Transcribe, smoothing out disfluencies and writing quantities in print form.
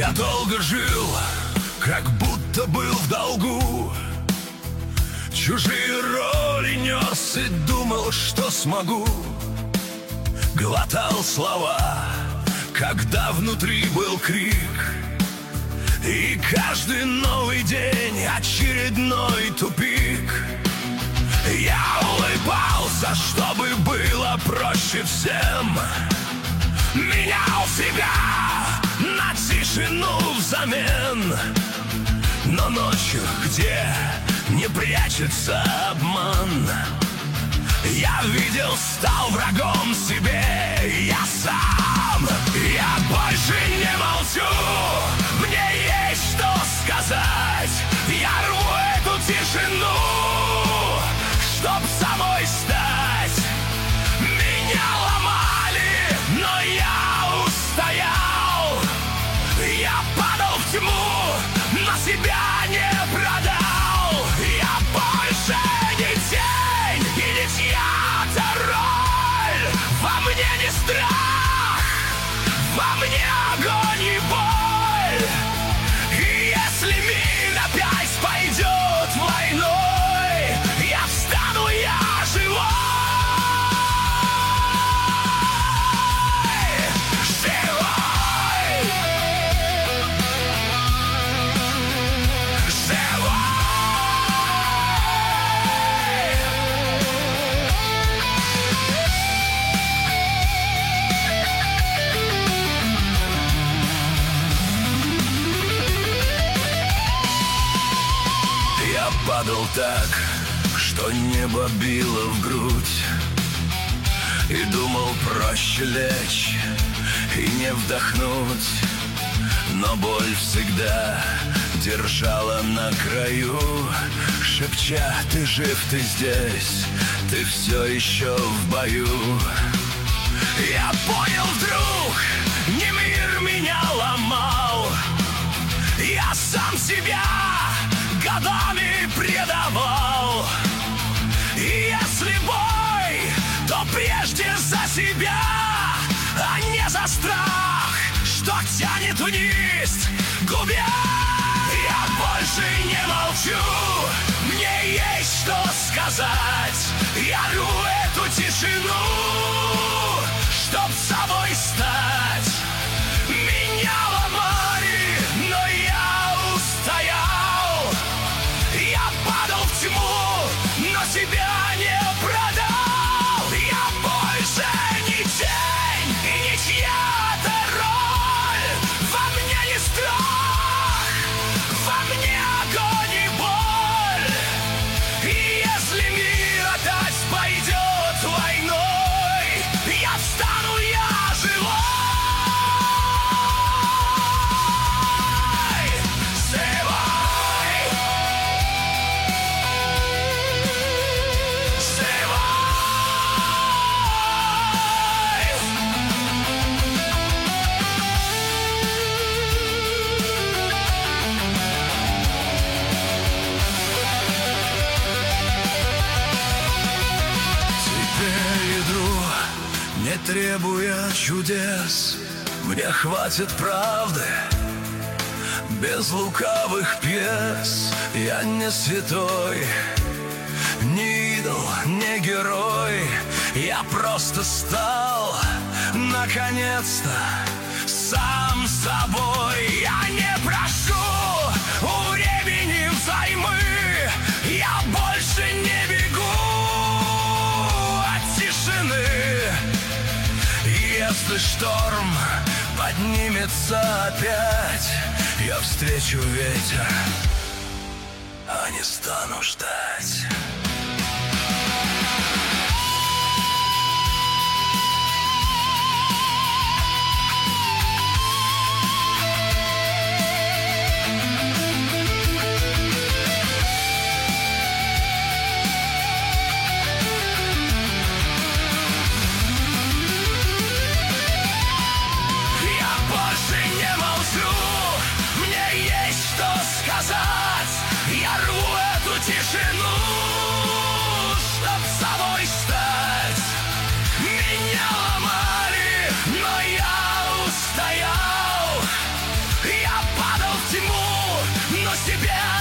Я долго жил, как будто был в долгу. Чужие роли нес и думал, что смогу. Глотал слова, когда внутри был крик. И каждый новый день очередной тупик. Я улыбался, чтобы было проще всем. Менял себя на тишину взамен. Но ночью, где не прячется обман, я видел, стал врагом себе я сам. Я больше не молчу, мне есть что сказать. Я рву эту тишину, чтоб самой стать. Меня ломали, но я устоял. Я падал в тьму, но себя не продал. Я больше не тень и не чья-то роль. Во мне не страх, во мне огонь и боль. И если мир опять пойдет войной, я встану, я живой. Падал так, что небо било в грудь. И думал, проще лечь и не вдохнуть. Но боль всегда держала на краю, шепча: ты жив, ты здесь, ты все еще в бою. Я понял вдруг, не мир меня ломал, я сам себя годами предавал. И если бой, то прежде за себя, а не за страх, что тянет вниз к губе. Я больше не молчу, мне есть что сказать. Я рву эту тишину, чтоб собой стать. Меня ломали, но я устоял. Я падал в тьму, но себя не продал. Я больше не тень и не чья-то роль. Во мне не страх, во мне огонь и боль. И если мир опять пойдет войной, я встану, я живой. Не требуя чудес, мне хватит правды, без лукавых пьес. Я не святой, не идол, не герой. Я просто стал, наконец-то, сам собой. Я не прошу у времени взаймы, я больше не бегу от тишины. Если шторм поднимется опять, я встречу ветер, а не стану ждать. Я рву эту тишину, чтоб собой стать. Меня ломали, но я устоял. Я Тьму, но себя